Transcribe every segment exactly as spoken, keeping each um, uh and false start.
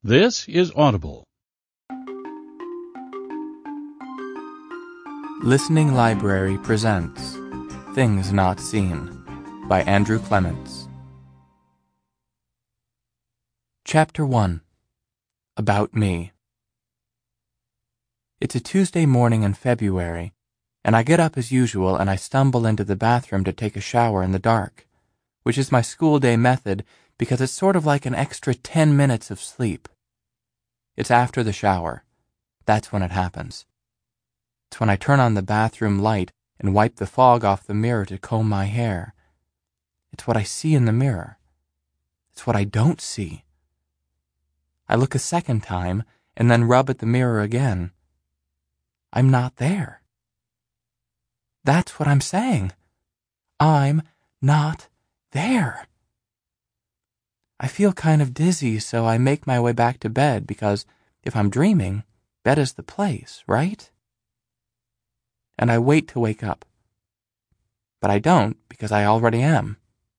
This is Audible. Listening Library presents Things Not Seen by Andrew Clements. Chapter one. About Me. It's a Tuesday morning in February, and I get up as usual and I stumble into the bathroom to take a shower in the dark, which is my school day method because it's sort of like an extra ten minutes of sleep. It's after the shower. That's when it happens. It's when I turn on the bathroom light and wipe the fog off the mirror to comb my hair. It's what I see in the mirror. It's what I don't see. I look a second time and then rub at the mirror again. I'm not there. That's what I'm saying. I'm not there. I feel kind of dizzy, so I make my way back to bed because if I'm dreaming, bed is the place, right? And I wait to wake up. But I don't because I already am.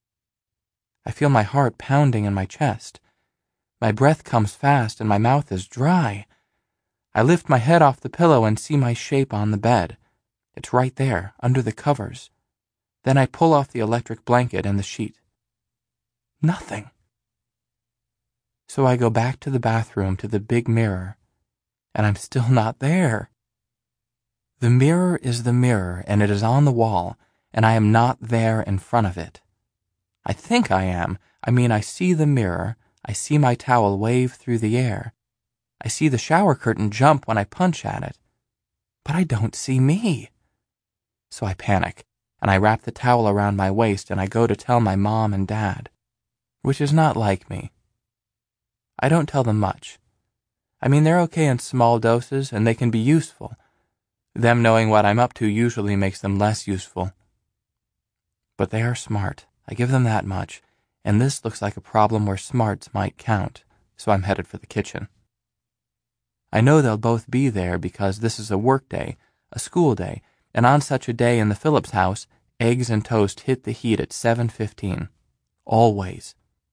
I feel my heart pounding in my chest. My breath comes fast and my mouth is dry. I lift my head off the pillow and see my shape on the bed. It's right there, under the covers. Then I pull off the electric blanket and the sheet. Nothing. So I go back to the bathroom to the big mirror, and I'm still not there. The mirror is the mirror, and it is on the wall, and I am not there in front of it. I think I am. I mean, I see the mirror, I see my towel wave through the air. I see the shower curtain jump when I punch at it. But I don't see me. So I panic, and I wrap the towel around my waist, and I go to tell my mom and dad, which is not like me. I don't tell them much. I mean, they're okay in small doses, and they can be useful. Them knowing what I'm up to usually makes them less useful. But they are smart. I give them that much, and this looks like a problem where smarts might count, so I'm headed for the kitchen. I know they'll both be there because this is a work day, a school day, and on such a day in the Phillips house, eggs and toast hit the heat at seven fifteen. Always.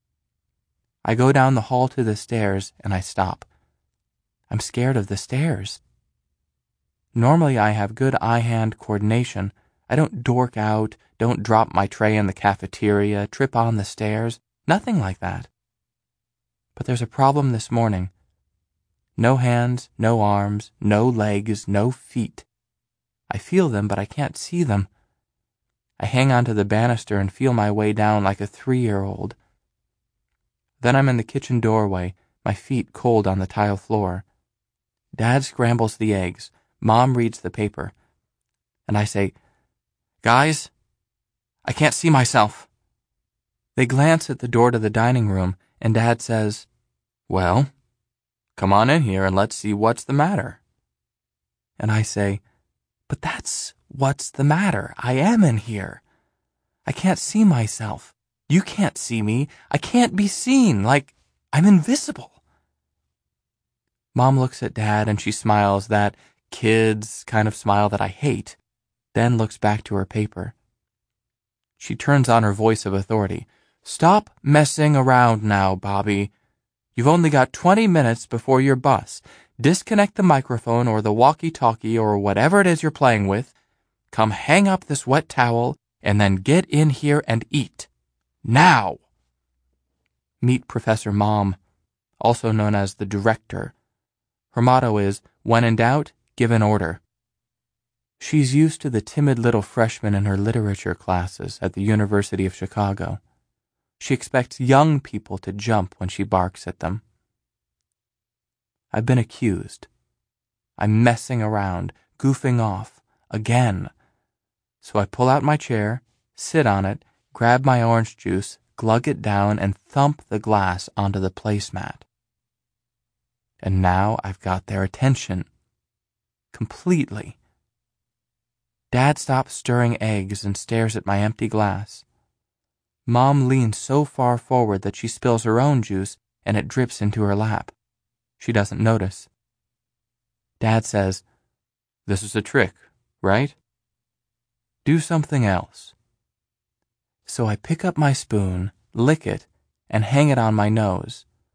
I go down the hall to the stairs, and I stop. I'm scared of the stairs. Normally I have good eye-hand coordination. I don't dork out, don't drop my tray in the cafeteria, trip on the stairs, nothing like that. But there's a problem this morning. No hands, no arms, no legs, no feet. I feel them, but I can't see them. I hang onto the banister and feel my way down like a three-year-old. Then I'm in the kitchen doorway, my feet cold on the tile floor. Dad scrambles the eggs. Mom reads the paper. And I say, "Guys, I can't see myself." They glance at the door to the dining room, and Dad says, "Well, come on in here and let's see what's the matter." And I say, "But that's what's the matter. I am in here. I can't see myself. You can't see me. I can't be seen, like I'm invisible." Mom looks at Dad and she smiles, that kids kind of smile that I hate, then looks back to her paper. She turns on her voice of authority. "Stop messing around now, Bobby. You've only got twenty minutes before your bus. Disconnect the microphone or the walkie-talkie or whatever it is you're playing with. Come hang up this wet towel and then get in here and eat. Now!" Meet Professor Mom, also known as the director. Her motto is, when in doubt, give an order. She's used to the timid little freshmen in her literature classes at the University of Chicago. She expects young people to jump when she barks at them. I've been accused. I'm messing around, goofing off, again. So I pull out my chair, sit on it, grab my orange juice, glug it down, and thump the glass onto the placemat. And now I've got their attention. Completely. Dad stops stirring eggs and stares at my empty glass. Mom leans so far forward that she spills her own juice and it drips into her lap. She doesn't notice. Dad says, "This is a trick, right? Do something else." So I pick up my spoon, lick it, and hang it on my nose.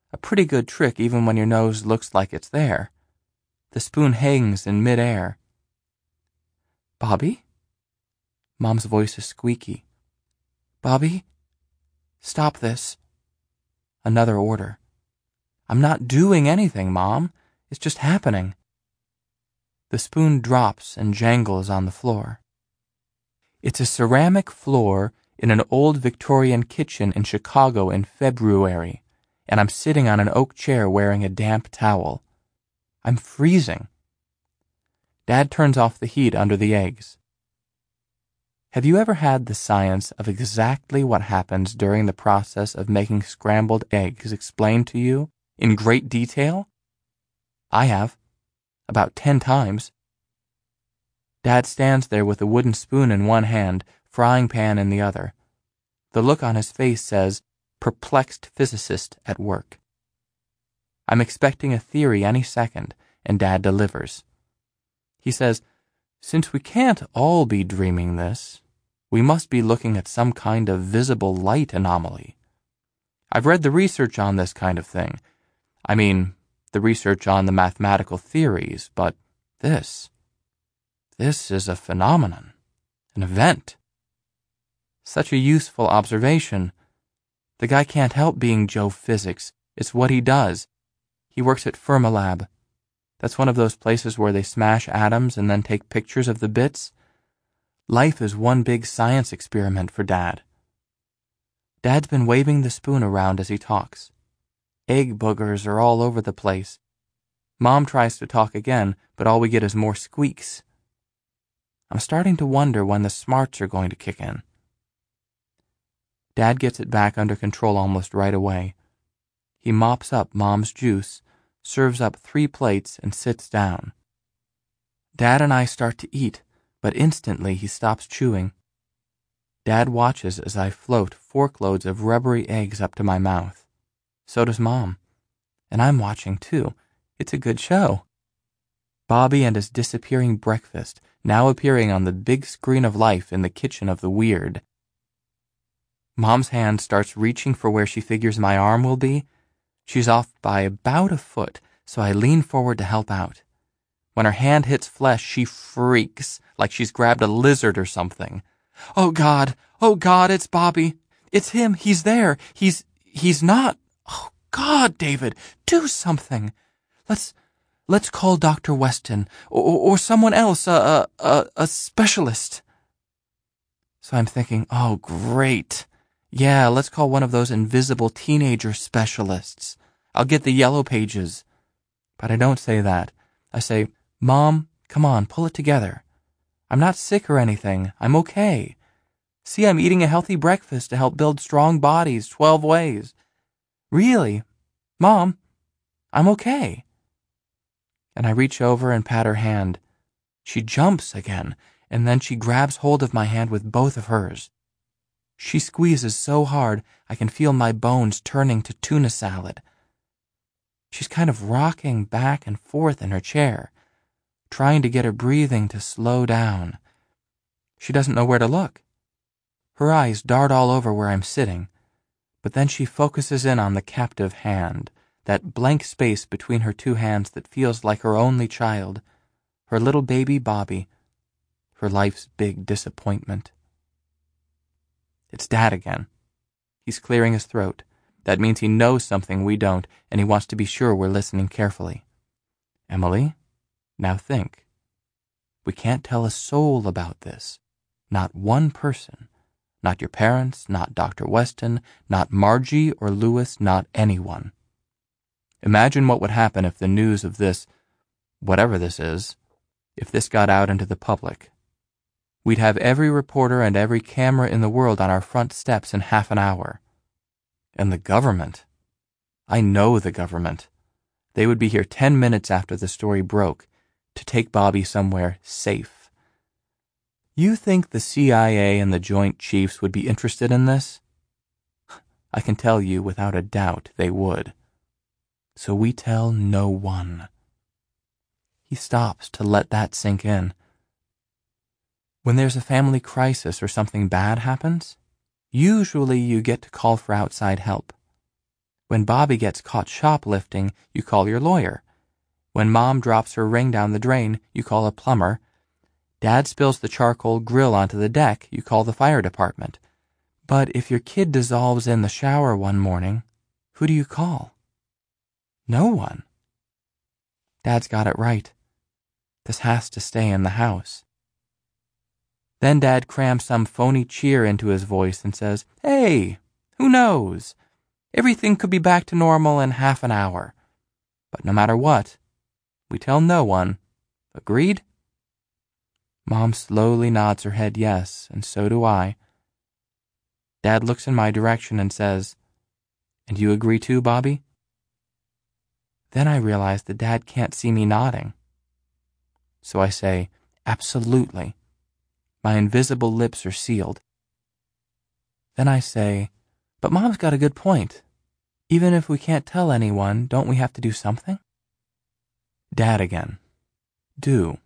A pretty good trick even when your nose looks like it's there. The spoon hangs in mid-air. Bobby? Mom's voice is squeaky. Bobby? Stop this. Another order. I'm not doing anything, Mom. It's just happening. The spoon drops and jangles on the floor. It's a ceramic floor in an old Victorian kitchen in Chicago in February, and I'm sitting on an oak chair wearing a damp towel. I'm freezing. Dad turns off the heat under the eggs. Have you ever had the science of exactly what happens during the process of making scrambled eggs explained to you in great detail? I have. About ten times. Dad stands there with a wooden spoon in one hand, frying pan in the other. The look on his face says, perplexed physicist at work. I'm expecting a theory any second, and Dad delivers. He says, since we can't all be dreaming this, we must be looking at some kind of visible light anomaly. I've read the research on this kind of thing. I mean, the research on the mathematical theories, but this, this is a phenomenon, an event. Such a useful observation. The guy can't help being Joe Physics. It's what he does. He works at Fermilab. That's one of those places where they smash atoms and then take pictures of the bits. Life is one big science experiment for Dad. Dad's been waving the spoon around as he talks. Egg boogers are all over the place. Mom tries to talk again, but all we get is more squeaks. I'm starting to wonder when the smarts are going to kick in. Dad gets it back under control almost right away. He mops up Mom's juice, serves up three plates, and sits down. Dad and I start to eat, but instantly he stops chewing. Dad watches as I float forkloads of rubbery eggs up to my mouth. So does Mom. And I'm watching too. It's a good show. Bobby and his disappearing breakfast, now appearing on the big screen of life in the kitchen of the weird. Mom's hand starts reaching for where she figures my arm will be. She's off by about a foot, so I lean forward to help out. When her hand hits flesh, she freaks, like she's grabbed a lizard or something. Oh God, oh God, it's Bobby. It's him, he's there, he's, he's not. Oh God, David, do something. Let's, let's call Doctor Weston, or, or someone else, a, a, a specialist. So I'm thinking, oh great. Yeah, let's call one of those invisible teenager specialists. I'll get the yellow pages. But I don't say that. I say, Mom, come on, pull it together. I'm not sick or anything. I'm okay. See, I'm eating a healthy breakfast to help build strong bodies twelve ways. Really? Mom, I'm okay. And I reach over and pat her hand. She jumps again, and then she grabs hold of my hand with both of hers. She squeezes so hard I can feel my bones turning to tuna salad. She's kind of rocking back and forth in her chair, trying to get her breathing to slow down. She doesn't know where to look. Her eyes dart all over where I'm sitting, but then she focuses in on the captive hand, that blank space between her two hands that feels like her only child, her little baby Bobby, her life's big disappointment. It's Dad again. He's clearing his throat. That means he knows something we don't, and he wants to be sure we're listening carefully. Emily, now think. We can't tell a soul about this. Not one person. Not your parents, not Doctor Weston, not Margie or Lewis, not anyone. Imagine what would happen if the news of this, whatever this is, if this got out into the public. We'd have every reporter and every camera in the world on our front steps in half an hour. And the government. I know the government. They would be here ten minutes after the story broke to take Bobby somewhere safe. You think the C I A and the Joint Chiefs would be interested in this? I can tell you without a doubt they would. So we tell no one. He stops to let that sink in. When there's a family crisis or something bad happens, usually you get to call for outside help. When Bobby gets caught shoplifting, you call your lawyer. When Mom drops her ring down the drain, you call a plumber. Dad spills the charcoal grill onto the deck, you call the fire department. But if your kid dissolves in the shower one morning, who do you call? No one. Dad's got it right. This has to stay in the house. Then Dad crams some phony cheer into his voice and says, "Hey, who knows? Everything could be back to normal in half an hour. But no matter what, we tell no one. Agreed?" Mom slowly nods her head yes, and so do I. Dad looks in my direction and says, "And you agree too, Bobby?" Then I realize that Dad can't see me nodding. So I say, "Absolutely." My invisible lips are sealed. Then I say, "But Mom's got a good point. Even if we can't tell anyone, don't we have to do something?" Dad again. Do.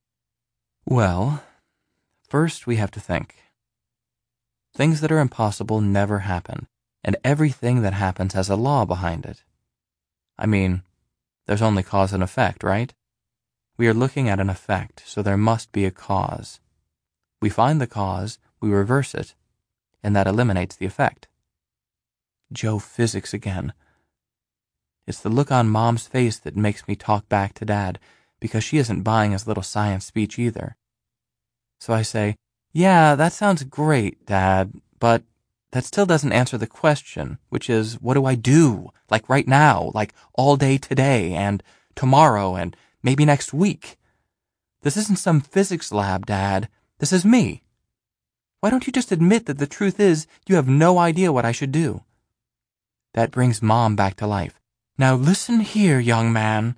Well, first we have to think. Things that are impossible never happen, and everything that happens has a law behind it. I mean, there's only cause and effect, right? We are looking at an effect, so there must be a cause. We find the cause, we reverse it, and that eliminates the effect. Joe physics again. It's the look on Mom's face that makes me talk back to Dad, because she isn't buying his little science speech either. So I say, "Yeah, that sounds great, Dad, but that still doesn't answer the question, which is, what do I do? Like right now, like all day today, and tomorrow, and maybe next week? This isn't some physics lab, Dad. This is me. Why don't you just admit that the truth is you have no idea what I should do?" That brings Mom back to life. "Now listen here, young man."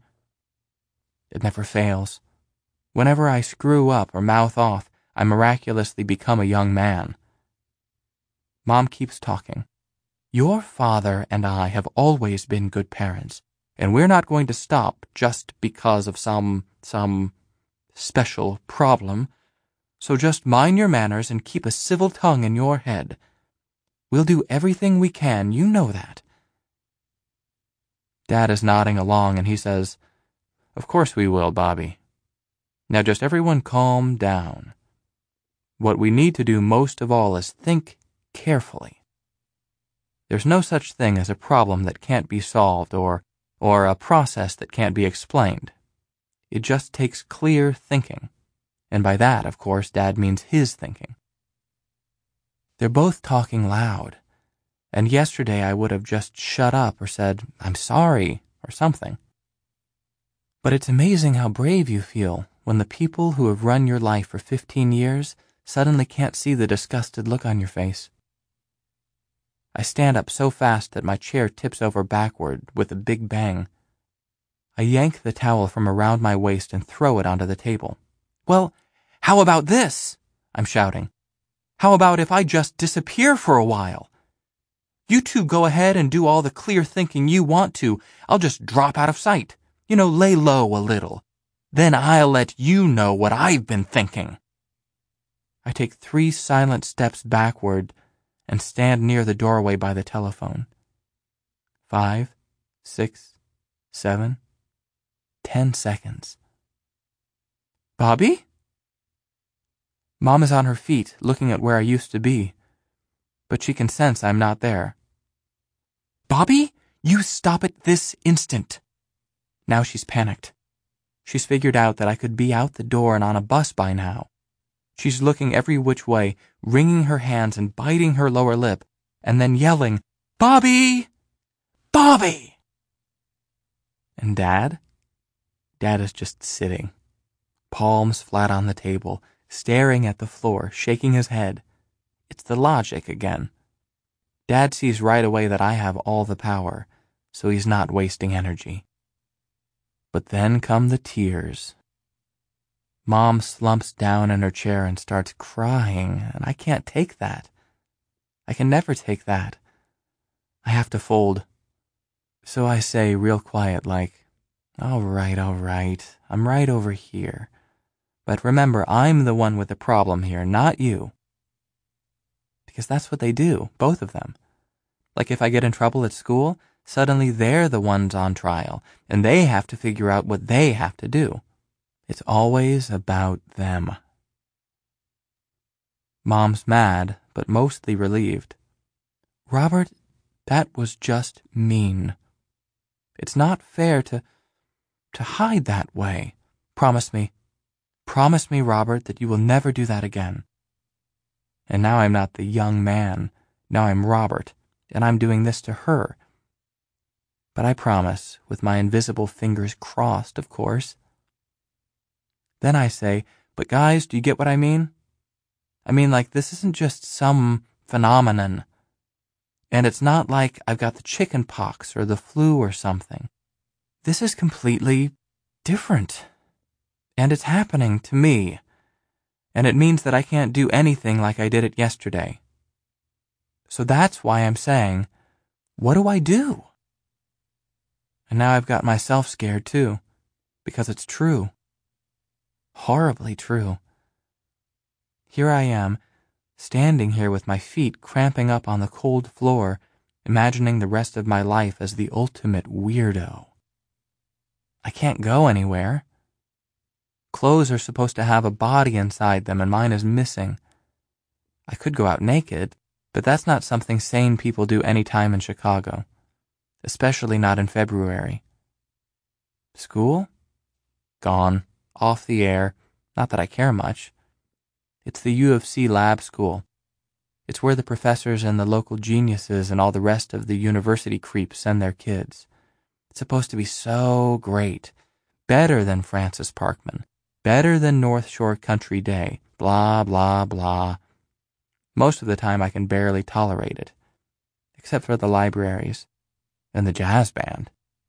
It never fails. Whenever I screw up or mouth off, I miraculously become a young man. Mom keeps talking. "Your father and I have always been good parents, and we're not going to stop just because of some, some special problem. So just mind your manners and keep a civil tongue in your head. We'll do everything we can, you know that." Dad is nodding along and he says, "Of course we will, Bobby. Now just everyone calm down. What we need to do most of all is think carefully. There's no such thing as a problem that can't be solved or, or a process that can't be explained. It just takes clear thinking. And by that, of course, Dad means his thinking." They're both talking loud, and yesterday I would have just shut up or said, "I'm sorry," or something. But it's amazing how brave you feel when the people who have run your life for fifteen years suddenly can't see the disgusted look on your face. I stand up so fast that my chair tips over backward with a big bang. I yank the towel from around my waist and throw it onto the table. "Well, how about this?" I'm shouting. "How about if I just disappear for a while? You two go ahead and do all the clear thinking you want to. I'll just drop out of sight. You know, lay low a little. Then I'll let you know what I've been thinking." I take three silent steps backward and stand near the doorway by the telephone. Five, six, seven, ten seconds. "Bobby?" Mom is on her feet, looking at where I used to be, but she can sense I'm not there. "Bobby, you stop it this instant." Now she's panicked. She's figured out that I could be out the door and on a bus by now. She's looking every which way, wringing her hands and biting her lower lip, and then yelling, "Bobby! Bobby!" And Dad? Dad is just sitting, palms flat on the table, staring at the floor, shaking his head. It's the logic again. Dad sees right away that I have all the power, so he's not wasting energy. But then come the tears. Mom slumps down in her chair and starts crying, and I can't take that. I can never take that. I have to fold. So I say real quiet like, "All right, all right, I'm right over here. But remember, I'm the one with the problem here, not you." Because that's what they do, both of them. Like if I get in trouble at school, Suddenly they're the ones on trial, and they have to figure out what they have to do. It's always about them. Mom's mad, but mostly relieved. Robert, that was just mean. It's not fair to, to hide that way. Promise me. Promise me, Robert, that you will never do that again. And now I'm not the young man. Now I'm Robert, and I'm doing this to her. But I promise, with my invisible fingers crossed, of course. Then I say, but guys, do you get what I mean? I mean, like, this isn't just some phenomenon. And it's not like I've got the chicken pox or the flu or something. This is completely different. And it's happening to me. And it means that I can't do anything like I did it yesterday. So that's why I'm saying, what do I do? And now I've got myself scared too, because it's true. Horribly true. Here I am, standing here with my feet cramping up on the cold floor, imagining the rest of my life as the ultimate weirdo. I can't go anywhere. Clothes are supposed to have a body inside them, and mine is missing. I could go out naked, but that's not something sane people do any time in Chicago, especially not in February. School? Gone. Off the air. Not that I care much. It's the U of C lab school. It's where the professors and the local geniuses and all the rest of the university creeps send their kids. It's supposed to be so great. Better than Francis Parkman. Better than North Shore Country Day. Blah, blah, blah. Most of the time I can barely tolerate it. Except for the libraries. And the jazz band.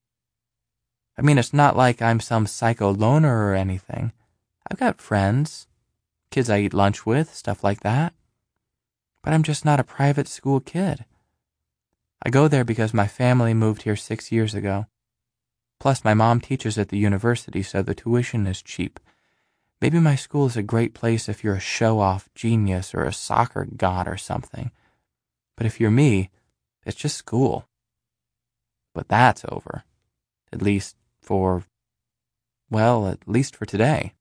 I mean, it's not like I'm some psycho loner or anything. I've got friends. Kids I eat lunch with, stuff like that. But I'm just not a private school kid. I go there because my family moved here six years ago. Plus, my mom teaches at the university, so the tuition is cheap. Maybe my school is a great place if you're a show-off genius or a soccer god or something. But if you're me, it's just school. But that's over. At least for, well, at least for today.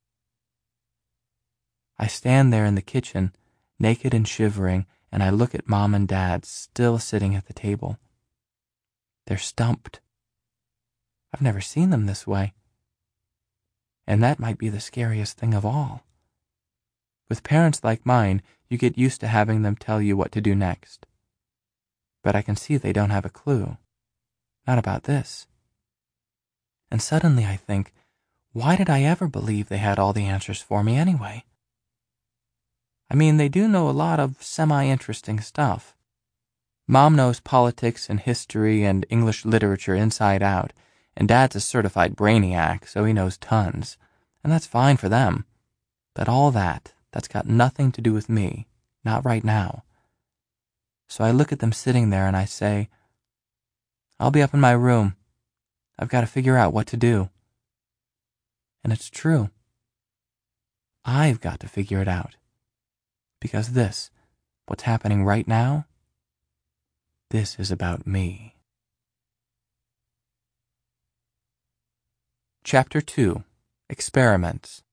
I stand there in the kitchen, naked and shivering, and I look at Mom and Dad still sitting at the table. They're stumped. I've never seen them this way. And that might be the scariest thing of all. With parents like mine, you get used to having them tell you what to do next. But I can see they don't have a clue. Not about this. And suddenly I think, why did I ever believe they had all the answers for me anyway? I mean, they do know a lot of semi-interesting stuff. Mom knows politics and history and English literature inside out, and Dad's a certified brainiac, so he knows tons. And that's fine for them. But all that, that's got nothing to do with me. Not right now. So I look at them sitting there and I say, I'll be up in my room. I've got to figure out what to do. And it's true. I've got to figure it out. Because this, what's happening right now, this is about me. Chapter two. Experiments.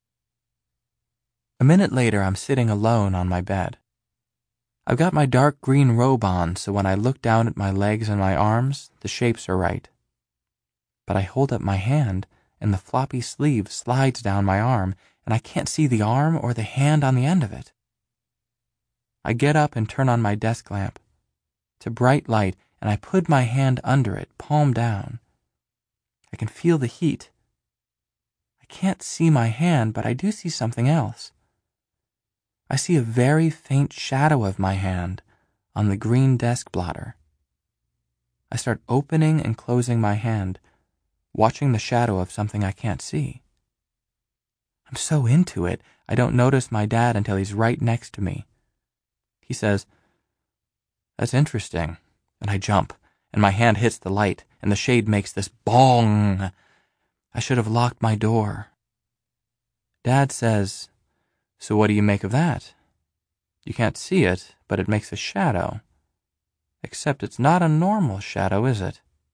A minute later, I'm sitting alone on my bed. I've got my dark green robe on, so when I look down at my legs and my arms, the shapes are right. But I hold up my hand, and the floppy sleeve slides down my arm, and I can't see the arm or the hand on the end of it. I get up and turn on my desk lamp. It's a bright light, and I put my hand under it, palm down. I can feel the heat. I can't see my hand, but I do see something else. I see a very faint shadow of my hand on the green desk blotter. I start opening and closing my hand, watching the shadow of something I can't see. I'm so into it, I don't notice my dad until he's right next to me. He says, "That's interesting," and I jump, and my hand hits the light, and the shade makes this bong. I should have locked my door. Dad says, "So what do you make of that? You can't see it, but it makes a shadow. Except it's not a normal shadow, is it?"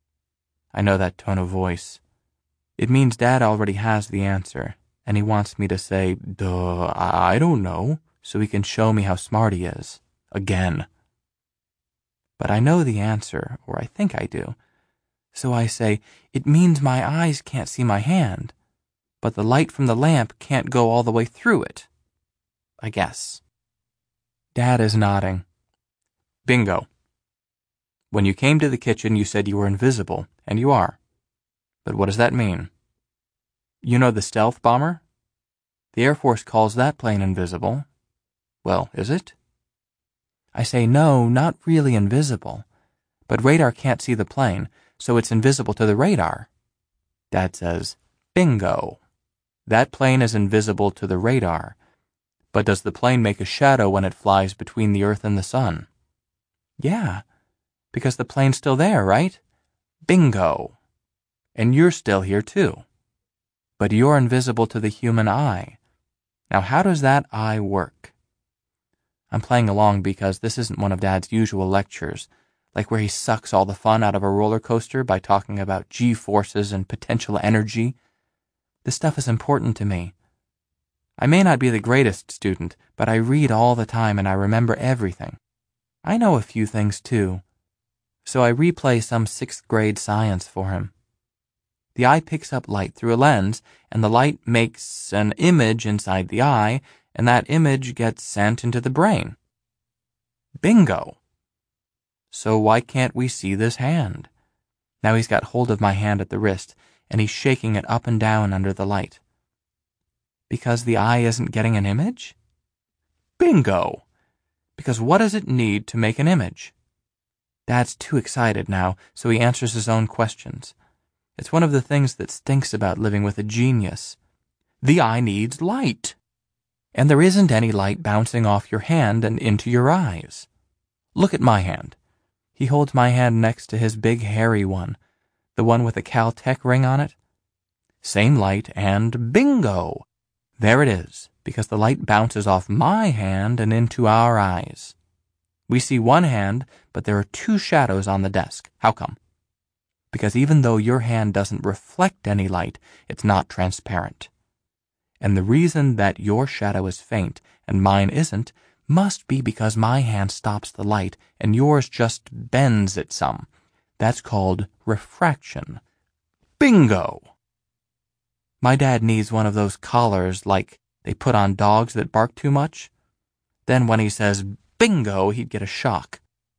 I know that tone of voice. It means Dad already has the answer, and he wants me to say, duh, I don't know, so he can show me how smart he is. Again. But I know the answer, or I think I do. So I say, it means my eyes can't see my hand, but the light from the lamp can't go all the way through it. I guess. Dad is nodding. Bingo. When you came to the kitchen, you said you were invisible, and you are. But what does that mean? You know the stealth bomber? The Air Force calls that plane invisible. Well, is it? I say, no, not really invisible. But radar can't see the plane, so it's invisible to the radar. Dad says, bingo. That plane is invisible to the radar. But does the plane make a shadow when it flies between the Earth and the sun? Yeah, because the plane's still there, right? Bingo. And you're still here too. But you're invisible to the human eye. Now how does that eye work? I'm playing along because this isn't one of Dad's usual lectures, like where he sucks all the fun out of a roller coaster by talking about G-forces and potential energy. This stuff is important to me. I may not be the greatest student, but I read all the time and I remember everything. I know a few things too. So I replay some sixth grade science for him. The eye picks up light through a lens, and the light makes an image inside the eye, and that image gets sent into the brain. Bingo! So why can't we see this hand? Now he's got hold of my hand at the wrist, and he's shaking it up and down under the light. Because the eye isn't getting an image? Bingo! Because what does it need to make an image? Dad's too excited now, so he answers his own questions. It's one of the things that stinks about living with a genius. The eye needs light. And there isn't any light bouncing off your hand and into your eyes. Look at my hand. He holds my hand next to his big hairy one, the one with a Caltech ring on it. Same light and bingo! There it is, because the light bounces off my hand and into our eyes. We see one hand, but there are two shadows on the desk. How come? Because even though your hand doesn't reflect any light, it's not transparent. And the reason that your shadow is faint and mine isn't must be because my hand stops the light and yours just bends it some. That's called refraction. Bingo! My dad needs one of those collars like they put on dogs that bark too much. Then when he says bingo, he'd get a shock.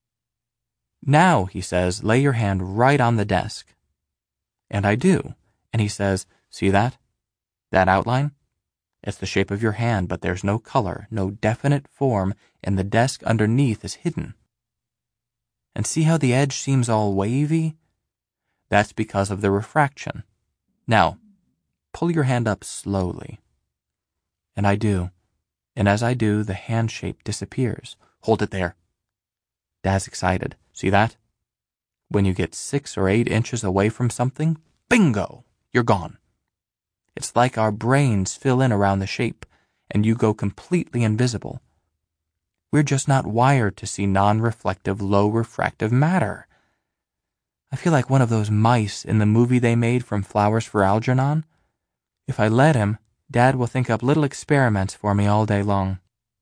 Now, he says, lay your hand right on the desk. And I do. And he says, see that? That outline? It's the shape of your hand, but there's no color, no definite form, and the desk underneath is hidden. And see how the edge seems all wavy? That's because of the refraction. Now, pull your hand up slowly. And I do. And as I do, the hand shape disappears. Hold it there. Dad's excited. See that? When you get six or eight inches away from something, bingo, you're gone. It's like our brains fill in around the shape, and you go completely invisible. We're just not wired to see non-reflective, low-refractive matter. I feel like one of those mice in the movie they made from Flowers for Algernon. If I let him, Dad will think up little experiments for me all day long.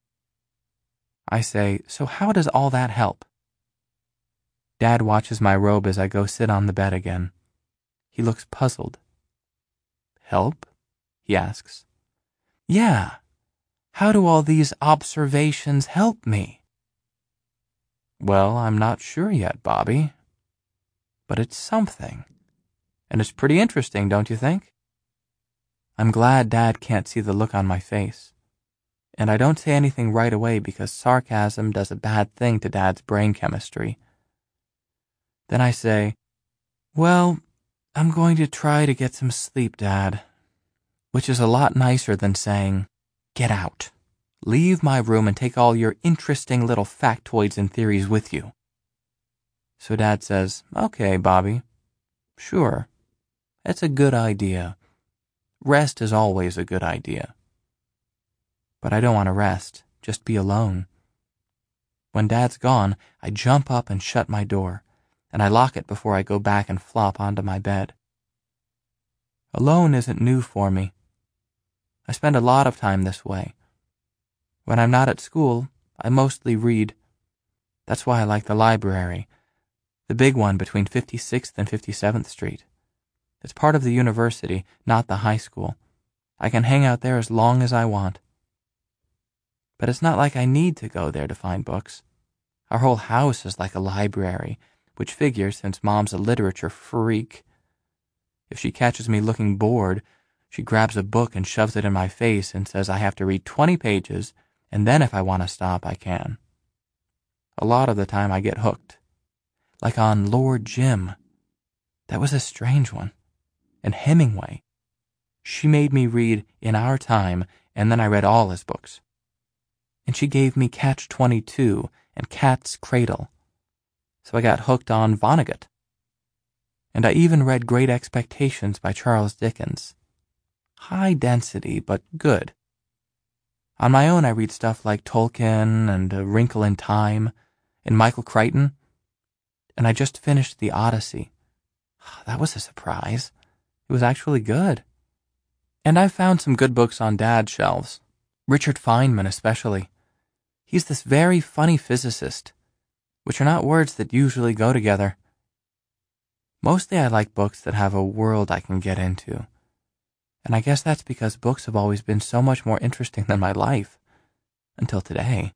I say, so how does all that help? Dad watches my robe as I go sit on the bed again. He looks puzzled. Help? He asks. Yeah. How do all these observations help me? Well, I'm not sure yet, Bobby. But it's something. And it's pretty interesting, don't you think? I'm glad Dad can't see the look on my face. And I don't say anything right away because sarcasm does a bad thing to Dad's brain chemistry. Then I say, well, I'm going to try to get some sleep, Dad. Which is a lot nicer than saying, get out. Leave my room and take all your interesting little factoids and theories with you. So Dad says, okay, Bobby. Sure. That's a good idea. Rest is always a good idea. But I don't want to rest, just be alone. When Dad's gone, I jump up and shut my door. and I lock it before I go back and flop onto my bed. Alone isn't new for me. I spend a lot of time this way. When I'm not at school, I mostly read. That's why I like the library, the big one between fifty-sixth and fifty-seventh Street. It's part of the university, not the high school. I can hang out there as long as I want. But it's not like I need to go there to find books. Our whole house is like a library, which figures since Mom's a literature freak. If she catches me looking bored, she grabs a book and shoves it in my face and says I have to read twenty pages, and then if I want to stop, I can. A lot of the time I get hooked. Like on Lord Jim. That was a strange one. And Hemingway. She made me read In Our Time, and then I read all his books. And she gave me Catch twenty-two and Cat's Cradle. So I got hooked on Vonnegut. And I even read Great Expectations by Charles Dickens. High density, but good. On my own I read stuff like Tolkien and A Wrinkle in Time and Michael Crichton. And I just finished The Odyssey. That was a surprise. It was actually good. And I've found some good books on Dad's shelves. Richard Feynman especially. He's this very funny physicist, which are not words that usually go together. Mostly I like books that have a world I can get into. And I guess that's because books have always been so much more interesting than my life. Until today.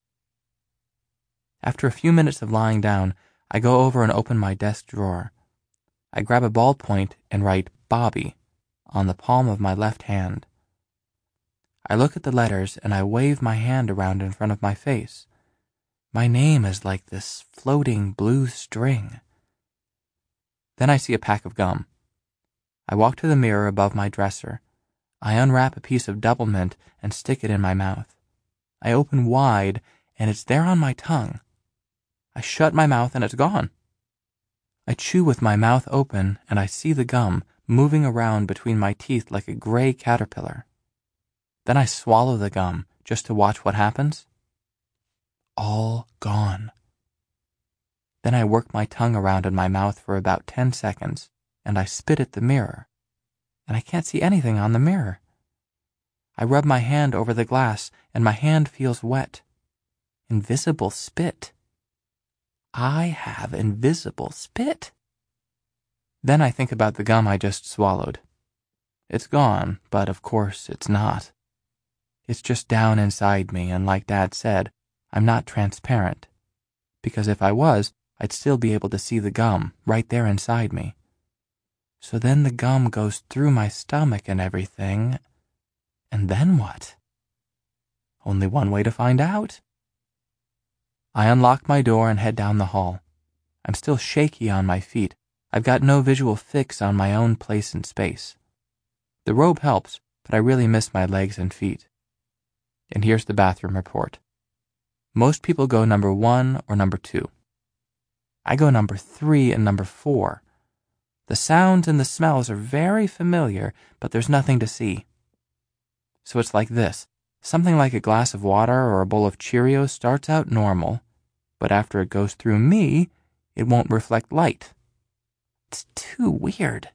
After a few minutes of lying down, I go over and open my desk drawer. I grab a ballpoint and write Bobby on the palm of my left hand. I look at the letters and I wave my hand around in front of my face. My name is like this floating blue string. Then I see a pack of gum. I walk to the mirror above my dresser. I unwrap a piece of double mint and stick it in my mouth. I open wide and it's there on my tongue. I shut my mouth and it's gone. I chew with my mouth open and I see the gum moving around between my teeth like a gray caterpillar. Then I swallow the gum just to watch what happens. All gone. Then I work my tongue around in my mouth for about ten seconds and I spit at the mirror. And I can't see anything on the mirror. I rub my hand over the glass and my hand feels wet. Invisible spit. I have invisible spit. Then I think about the gum I just swallowed. It's gone, but of course it's not. It's just down inside me, and like Dad said, I'm not transparent. Because if I was, I'd still be able to see the gum right there inside me. So then the gum goes through my stomach and everything. And then what? Only one way to find out. I unlock my door and head down the hall. I'm still shaky on my feet. I've got no visual fix on my own place in space. The robe helps, but I really miss my legs and feet. And here's the bathroom report. Most people go number one or number two. I go number three and number four. The sounds and the smells are very familiar, but there's nothing to see. So it's like this. Something like a glass of water or a bowl of Cheerios starts out normal, but after it goes through me, it won't reflect light. It's too weird.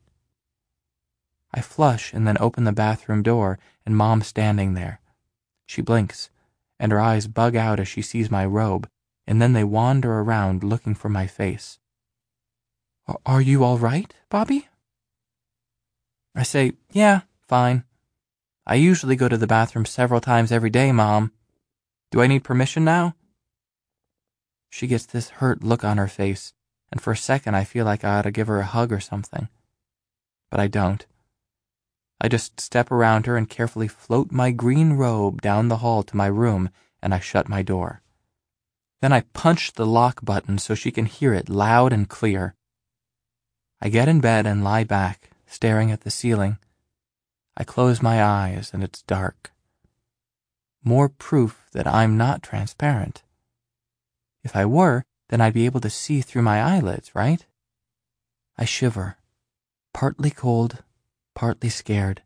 I flush and then open the bathroom door, and Mom's standing there. She blinks, and her eyes bug out as she sees my robe, and then they wander around looking for my face. Are you all right, Bobby? I say, yeah, fine. I usually go to the bathroom several times every day, Mom. Do I need permission now? She gets this hurt look on her face, and for a second I feel like I ought to give her a hug or something. But I don't. I just step around her and carefully float my green robe down the hall to my room, and I shut my door. Then I punch the lock button so she can hear it loud and clear. I get in bed and lie back, staring at the ceiling. I close my eyes and it's dark. More proof that I'm not transparent. If I were, then I'd be able to see through my eyelids, right? I shiver, partly cold, partly scared.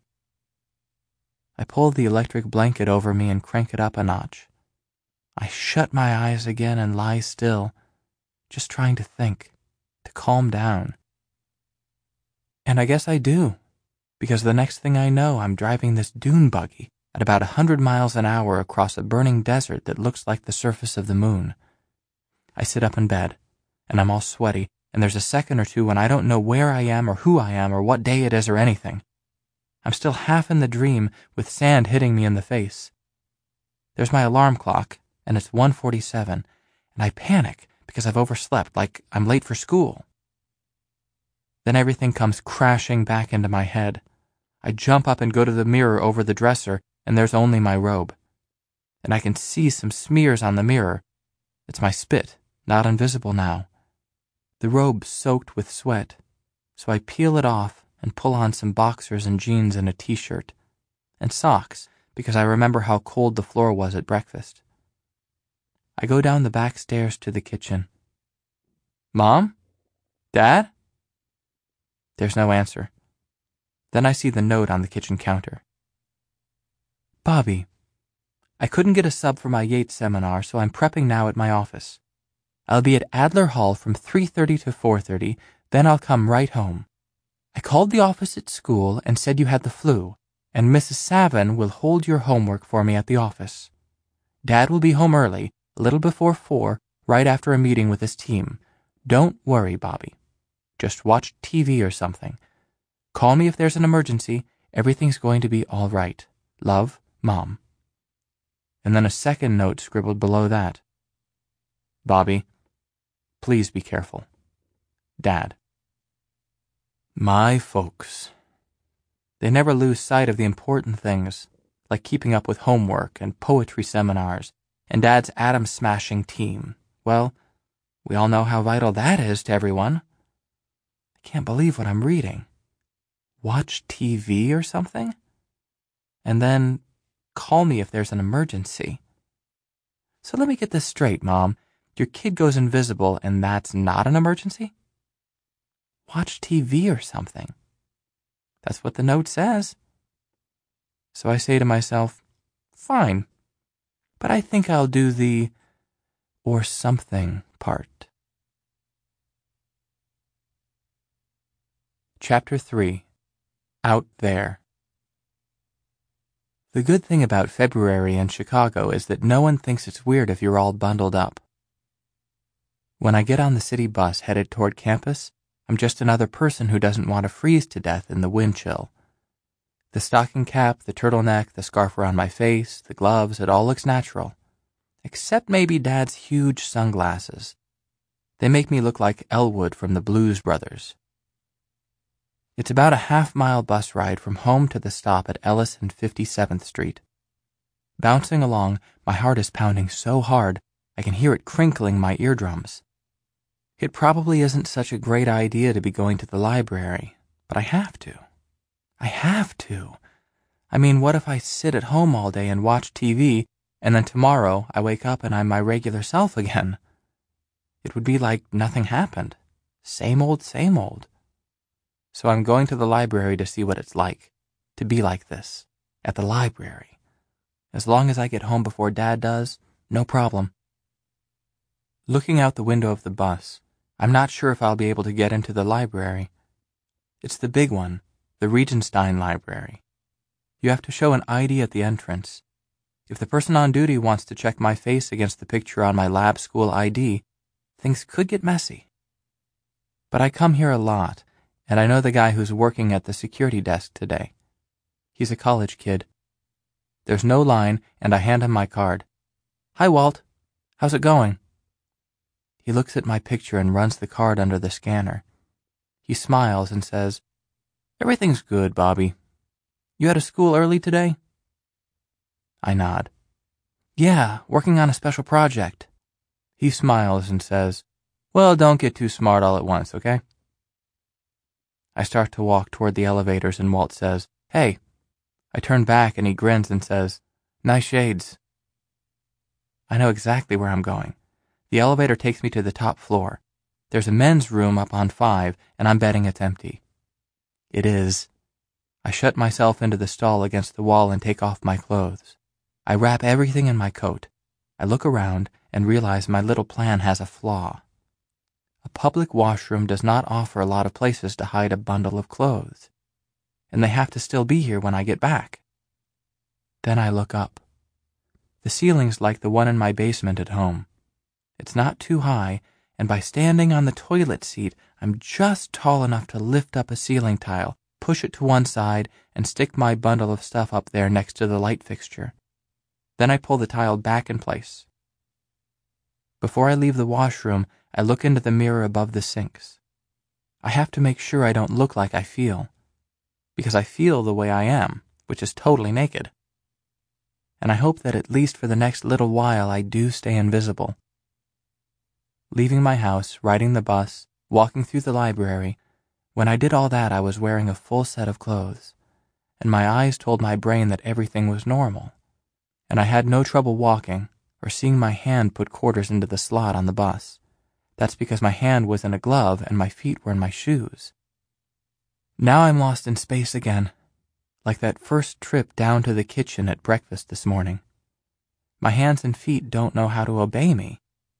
I pull the electric blanket over me and crank it up a notch. I shut my eyes again and lie still, just trying to think. to calm down. And I guess I do, because the next thing I know, I'm driving this dune buggy at about a hundred miles an hour across a burning desert that looks like the surface of the moon. I sit up in bed, and I'm all sweaty, and there's a second or two when I don't know where I am or who I am or what day it is or anything. I'm still half in the dream with sand hitting me in the face. There's my alarm clock, and it's one forty-seven, and I panic because I've overslept, like I'm late for school. Then everything comes crashing back into my head. I jump up and go to the mirror over the dresser, and there's only my robe. And I can see some smears on the mirror. It's my spit, not invisible now. The robe's soaked with sweat, so I peel it off and pull on some boxers and jeans and a t-shirt, and socks, because I remember how cold the floor was at breakfast. I go down the back stairs to the kitchen. Mom? Dad? There's no answer. Then I see the note on the kitchen counter. Bobby, I couldn't get a sub for my Yates seminar, so I'm prepping now at my office. I'll be at Adler Hall from three thirty to four thirty, then I'll come right home. I called the office at school and said you had the flu, and Missus Savin will hold your homework for me at the office. Dad will be home early, a little before four, right after a meeting with his team. Don't worry, Bobby. Just watch T V or something. Call me if there's an emergency. Everything's going to be all right. Love, Mom. And then a second note scribbled below that. Bobby, please be careful. Dad. My folks. They never lose sight of the important things, like keeping up with homework and poetry seminars and Dad's atom-smashing team. Well, we all know how vital that is to everyone. I can't believe what I'm reading. Watch T V or something? And then call me if there's an emergency. So let me get this straight, Mom. Your kid goes invisible and that's not an emergency? Watch T V or something. That's what the note says. So I say to myself, fine, but I think I'll do the or something part. Chapter three. Out There. The good thing about February in Chicago is that no one thinks it's weird if you're all bundled up. When I get on the city bus headed toward campus, I'm just another person who doesn't want to freeze to death in the wind chill. The stocking cap, the turtleneck, the scarf around my face, the gloves, it all looks natural. Except maybe Dad's huge sunglasses. They make me look like Elwood from the Blues Brothers. It's about a half-mile bus ride from home to the stop at Ellis and fifty-seventh Street. Bouncing along, my heart is pounding so hard, I can hear it crinkling my eardrums. It probably isn't such a great idea to be going to the library, but I have to. I have to. I mean, what if I sit at home all day and watch T V, and then tomorrow I wake up and I'm my regular self again? It would be like nothing happened. Same old, same old. So I'm going to the library to see what it's like, to be like this, at the library. As long as I get home before Dad does, no problem. Looking out the window of the bus, I'm not sure if I'll be able to get into the library. It's the big one, the Regenstein Library. You have to show an I D at the entrance. If the person on duty wants to check my face against the picture on my lab school I D, things could get messy. But I come here a lot, and I know the guy who's working at the security desk today. He's a college kid. There's no line, and I hand him my card. Hi, Walt. How's it going? He looks at my picture and runs the card under the scanner. He smiles and says, Everything's good, Bobby. You had a school early today? I nod. Yeah, working on a special project. He smiles and says, Well, don't get too smart all at once, okay? I start to walk toward the elevators and Walt says, Hey. I turn back and he grins and says, Nice shades. I know exactly where I'm going. The elevator takes me to the top floor. There's a men's room up on five, and I'm betting it's empty. It is. I shut myself into the stall against the wall and take off my clothes. I wrap everything in my coat. I look around and realize my little plan has a flaw. A public washroom does not offer a lot of places to hide a bundle of clothes, and they have to still be here when I get back. Then I look up. The ceiling's like the one in my basement at home. It's not too high, and by standing on the toilet seat, I'm just tall enough to lift up a ceiling tile, push it to one side, and stick my bundle of stuff up there next to the light fixture. Then I pull the tile back in place. Before I leave the washroom, I look into the mirror above the sinks. I have to make sure I don't look like I feel, because I feel the way I am, which is totally naked. And I hope that at least for the next little while I do stay invisible. Leaving my house, riding the bus, walking through the library, when I did all that I was wearing a full set of clothes, and my eyes told my brain that everything was normal, and I had no trouble walking or seeing my hand put quarters into the slot on the bus. That's because my hand was in a glove and my feet were in my shoes. Now I'm lost in space again, like that first trip down to the kitchen at breakfast this morning. My hands and feet don't know how to obey me.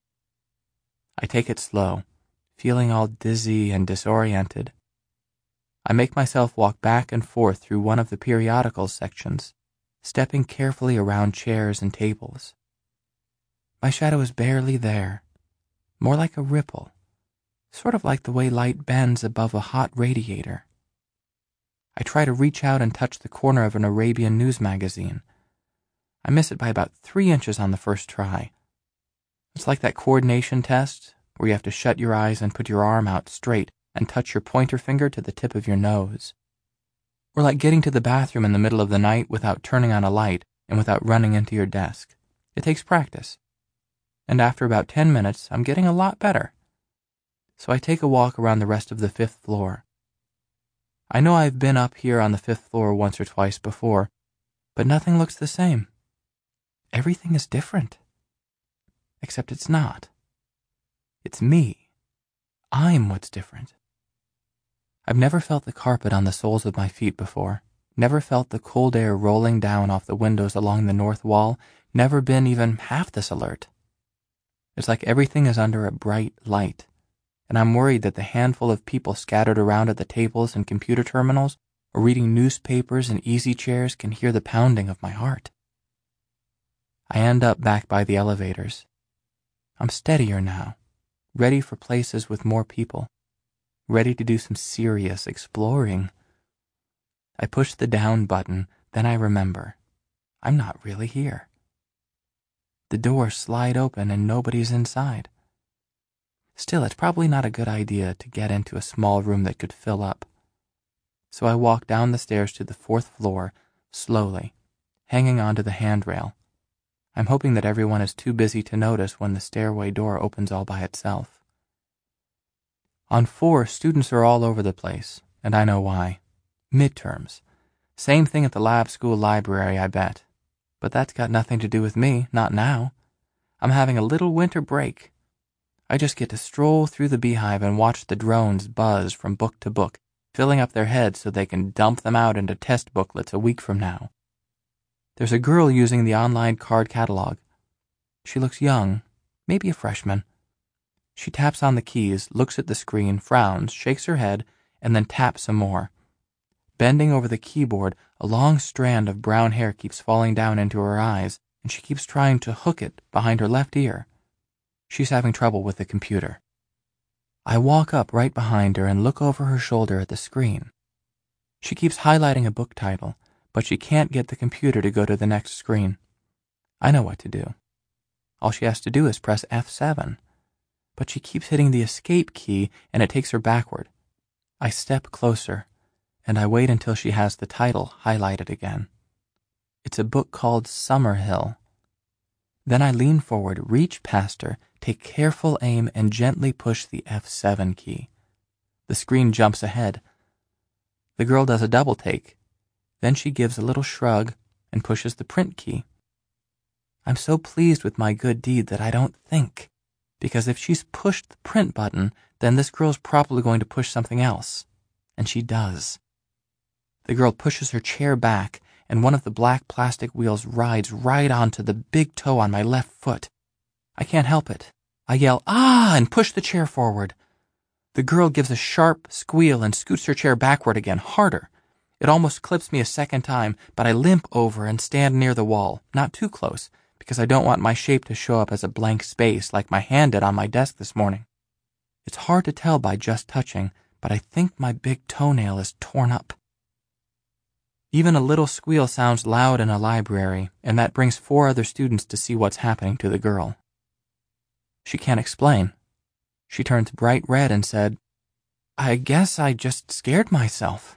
I take it slow, feeling all dizzy and disoriented. I make myself walk back and forth through one of the periodicals sections, stepping carefully around chairs and tables. My shadow is barely there, more like a ripple, sort of like the way light bends above a hot radiator. I try to reach out and touch the corner of an Arabian news magazine. I miss it by about three inches on the first try. It's like that coordination test where you have to shut your eyes and put your arm out straight and touch your pointer finger to the tip of your nose. Or like getting to the bathroom in the middle of the night without turning on a light and without running into your desk. It takes practice. And after about ten minutes, I'm getting a lot better. So I take a walk around the rest of the fifth floor. I know I've been up here on the fifth floor once or twice before, but nothing looks the same. Everything is different. Except it's not. It's me. I'm what's different. I've never felt the carpet on the soles of my feet before, never felt the cold air rolling down off the windows along the north wall, never been even half this alert. It's like everything is under a bright light, and I'm worried that the handful of people scattered around at the tables and computer terminals or reading newspapers in easy chairs can hear the pounding of my heart. I end up back by the elevators. I'm steadier now, ready for places with more people, ready to do some serious exploring. I push the down button, then I remember, I'm not really here. The doors slide open and nobody's inside. Still, it's probably not a good idea to get into a small room that could fill up. So I walk down the stairs to the fourth floor, slowly, hanging onto the handrail. I'm hoping that everyone is too busy to notice when the stairway door opens all by itself. On four, students are all over the place, and I know why. Midterms. Same thing at the lab school library, I bet. But that's got nothing to do with me, not now. I'm having a little winter break. I just get to stroll through the beehive and watch the drones buzz from book to book, filling up their heads so they can dump them out into test booklets a week from now. There's a girl using the online card catalog. She looks young, maybe a freshman. She taps on the keys, looks at the screen, frowns, shakes her head, and then taps some more. Bending over the keyboard, a long strand of brown hair keeps falling down into her eyes, and she keeps trying to hook it behind her left ear. She's having trouble with the computer. I walk up right behind her and look over her shoulder at the screen. She keeps highlighting a book title, but she can't get the computer to go to the next screen. I know what to do. All she has to do is press F seven. But she keeps hitting the escape key and it takes her backward. I step closer, and I wait until she has the title highlighted again. It's a book called Summerhill. Then I lean forward, reach past her, take careful aim, and gently push the F seven key. The screen jumps ahead. The girl does a double take. Then she gives a little shrug and pushes the print key. I'm so pleased with my good deed that I don't think, because if she's pushed the print button, then this girl's probably going to push something else. And she does. The girl pushes her chair back, and one of the black plastic wheels rides right onto the big toe on my left foot. I can't help it. I yell, "Ah!" and push the chair forward. The girl gives a sharp squeal and scoots her chair backward again, harder. It almost clips me a second time, but I limp over and stand near the wall, not too close, because I don't want my shape to show up as a blank space like my hand did on my desk this morning. It's hard to tell by just touching, but I think my big toenail is torn up. Even a little squeal sounds loud in a library, and that brings four other students to see what's happening to the girl. She can't explain. She turns bright red and said, "I guess I just scared myself."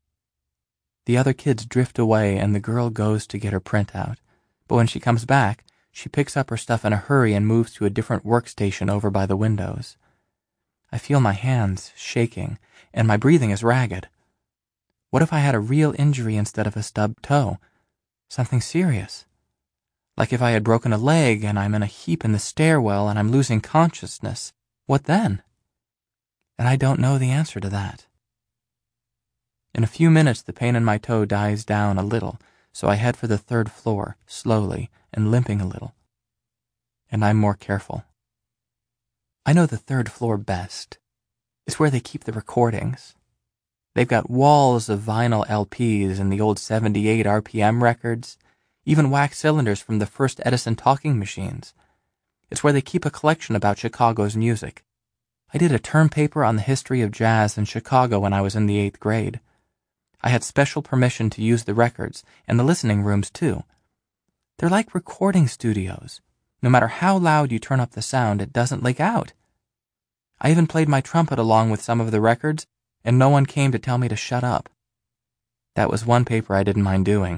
The other kids drift away and the girl goes to get her printout, but when she comes back, she picks up her stuff in a hurry and moves to a different workstation over by the windows. I feel my hands shaking, and my breathing is ragged. What if I had a real injury instead of a stubbed toe? Something serious. Like if I had broken a leg and I'm in a heap in the stairwell and I'm losing consciousness. What then? And I don't know the answer to that. In a few minutes, the pain in my toe dies down a little, so I head for the third floor, slowly and limping a little. And I'm more careful. I know the third floor best. It's where they keep the recordings. They've got walls of vinyl L Ps and the old seventy-eight R P M records, even wax cylinders from the first Edison talking machines. It's where they keep a collection about Chicago's music. I did a term paper on the history of jazz in Chicago when I was in the eighth grade. I had special permission to use the records, and the listening rooms too. They're like recording studios. No matter how loud you turn up the sound, it doesn't leak out. I even played my trumpet along with some of the records, and no one came to tell me to shut up. That was one paper I didn't mind doing.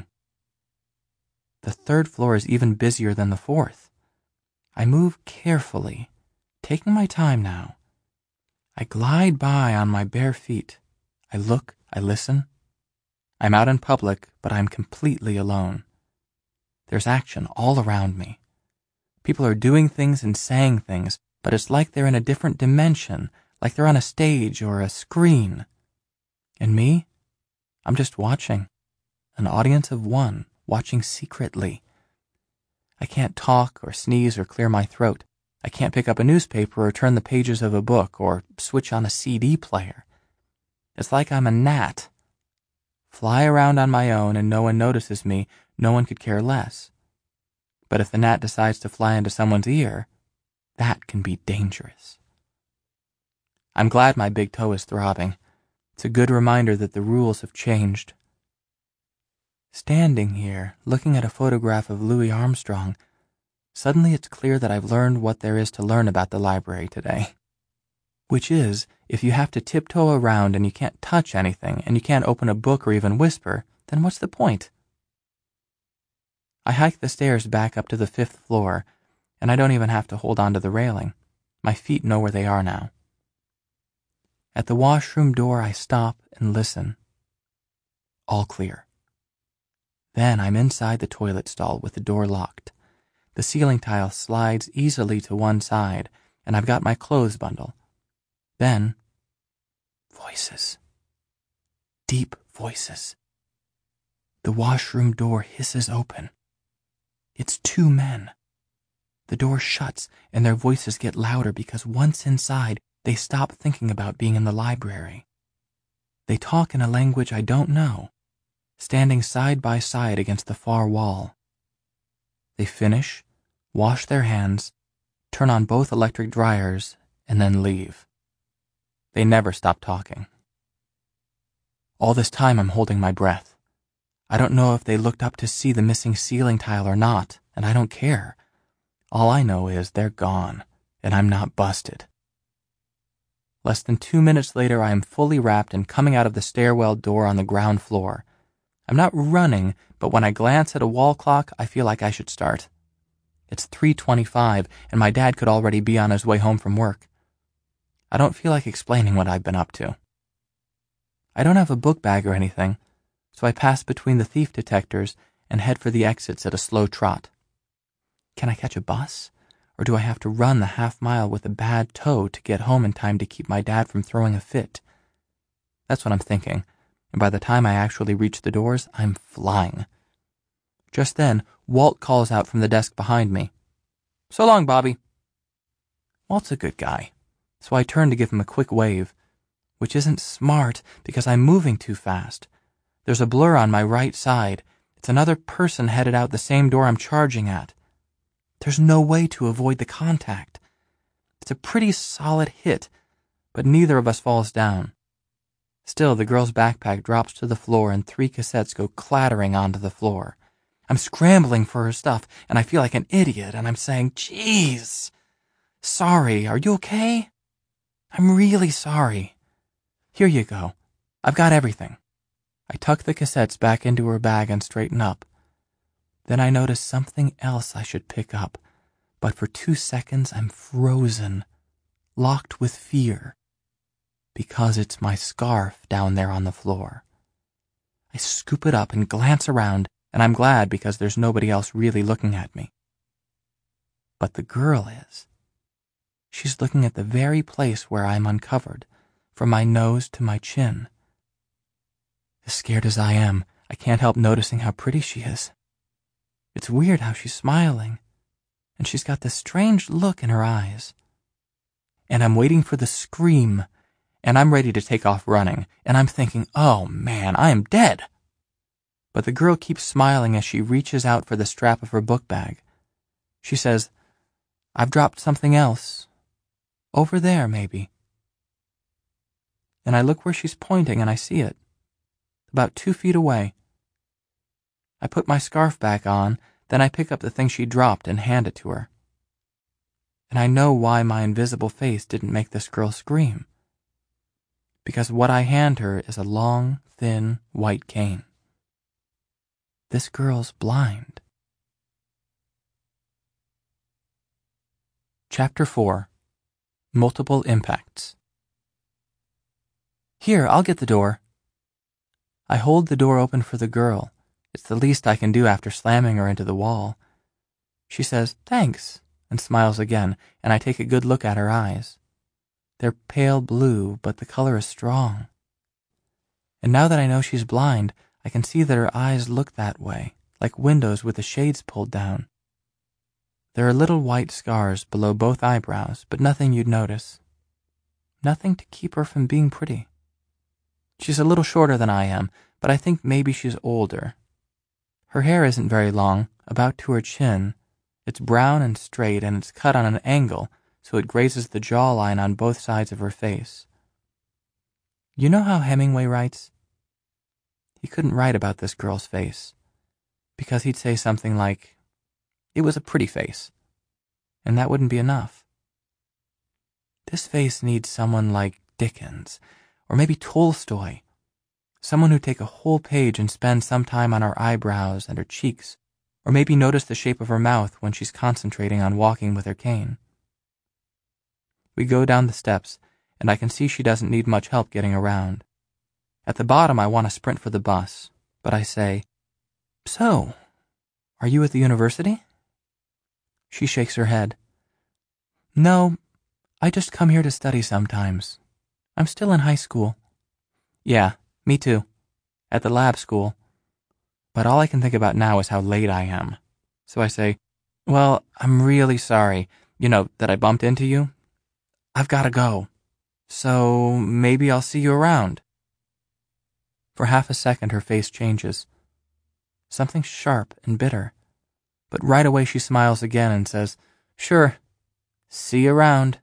The third floor is even busier than the fourth. I move carefully, taking my time now. I glide by on my bare feet. I look, I listen. I'm out in public, but I'm completely alone. There's action all around me. People are doing things and saying things, but it's like they're in a different dimension, like they're on a stage or a screen. And me? I'm just watching. An audience of one, watching secretly. I can't talk or sneeze or clear my throat. I can't pick up a newspaper or turn the pages of a book or switch on a C D player. It's like I'm a gnat. Fly around on my own and no one notices me, no one could care less. But if the gnat decides to fly into someone's ear, that can be dangerous. I'm glad my big toe is throbbing. It's a good reminder that the rules have changed. Standing here, looking at a photograph of Louis Armstrong, suddenly it's clear that I've learned what there is to learn about the library today. Which is, if you have to tiptoe around and you can't touch anything, and you can't open a book or even whisper, then what's the point? I hike the stairs back up to the fifth floor, and I don't even have to hold on to the railing. My feet know where they are now. At the washroom door, I stop and listen. All clear. Then I'm inside the toilet stall with the door locked. The ceiling tile slides easily to one side, and I've got my clothes bundle. Then, voices. Deep voices. The washroom door hisses open. It's two men. The door shuts, and their voices get louder because once inside, they stop thinking about being in the library. They talk in a language I don't know, standing side by side against the far wall. They finish, wash their hands, turn on both electric dryers, and then leave. They never stop talking. All this time I'm holding my breath. I don't know if they looked up to see the missing ceiling tile or not, and I don't care. All I know is they're gone, and I'm not busted. Less than two minutes later, I am fully wrapped and coming out of the stairwell door on the ground floor. I'm not running, but when I glance at a wall clock, I feel like I should start. It's three twenty-five, and my dad could already be on his way home from work. I don't feel like explaining what I've been up to. I don't have a book bag or anything, so I pass between the thief detectors and head for the exits at a slow trot. Can I catch a bus? Or do I have to run the half mile with a bad toe to get home in time to keep my dad from throwing a fit? That's what I'm thinking, and by the time I actually reach the doors, I'm flying. Just then, Walt calls out from the desk behind me. "So long, Bobby." Walt's a good guy, so I turn to give him a quick wave, which isn't smart because I'm moving too fast. There's a blur on my right side. It's another person headed out the same door I'm charging at. There's no way to avoid the contact. It's a pretty solid hit, but neither of us falls down. Still, the girl's backpack drops to the floor and three cassettes go clattering onto the floor. I'm scrambling for her stuff, and I feel like an idiot, and I'm saying, "Jeez. Sorry, are you okay? I'm really sorry. Here you go. I've got everything." I tuck the cassettes back into her bag and straighten up. Then I notice something else I should pick up, but for two seconds I'm frozen, locked with fear, because it's my scarf down there on the floor. I scoop it up and glance around, and I'm glad because there's nobody else really looking at me. But the girl is. She's looking at the very place where I'm uncovered, from my nose to my chin. As scared as I am, I can't help noticing how pretty she is. It's weird how she's smiling, and she's got this strange look in her eyes. And I'm waiting for the scream, and I'm ready to take off running, and I'm thinking, oh man, I am dead. But the girl keeps smiling as she reaches out for the strap of her book bag. She says, "I've dropped something else. Over there, maybe." And I look where she's pointing, and I see it. About two feet away. I put my scarf back on, then I pick up the thing she dropped and hand it to her. And I know why my invisible face didn't make this girl scream. Because what I hand her is a long, thin, white cane. This girl's blind. Chapter four. Multiple Impacts. "Here, I'll get the door." I hold the door open for the girl. It's the least I can do after slamming her into the wall. She says, "Thanks," and smiles again, and I take a good look at her eyes. They're pale blue, but the color is strong. And now that I know she's blind, I can see that her eyes look that way, like windows with the shades pulled down. There are little white scars below both eyebrows, but nothing you'd notice. Nothing to keep her from being pretty. She's a little shorter than I am, but I think maybe she's older. Her hair isn't very long, about to her chin. It's brown and straight, and it's cut on an angle, so it grazes the jawline on both sides of her face. You know how Hemingway writes? He couldn't write about this girl's face, because he'd say something like, "It was a pretty face," and that wouldn't be enough. This face needs someone like Dickens, or maybe Tolstoy, someone who'd take a whole page and spend some time on her eyebrows and her cheeks, or maybe notice the shape of her mouth when she's concentrating on walking with her cane. We go down the steps, and I can see she doesn't need much help getting around. At the bottom, I want to sprint for the bus, but I say, "So, are you at the university?" She shakes her head. "No, I just come here to study sometimes. I'm still in high school." "Yeah, me too. At the lab school. But all I can think about now is how late I am. So I say, well, I'm really sorry, you know, that I bumped into you. I've got to go. So maybe I'll see you around." For half a second, her face changes. Something sharp and bitter. But right away she smiles again and says, "Sure. See you around."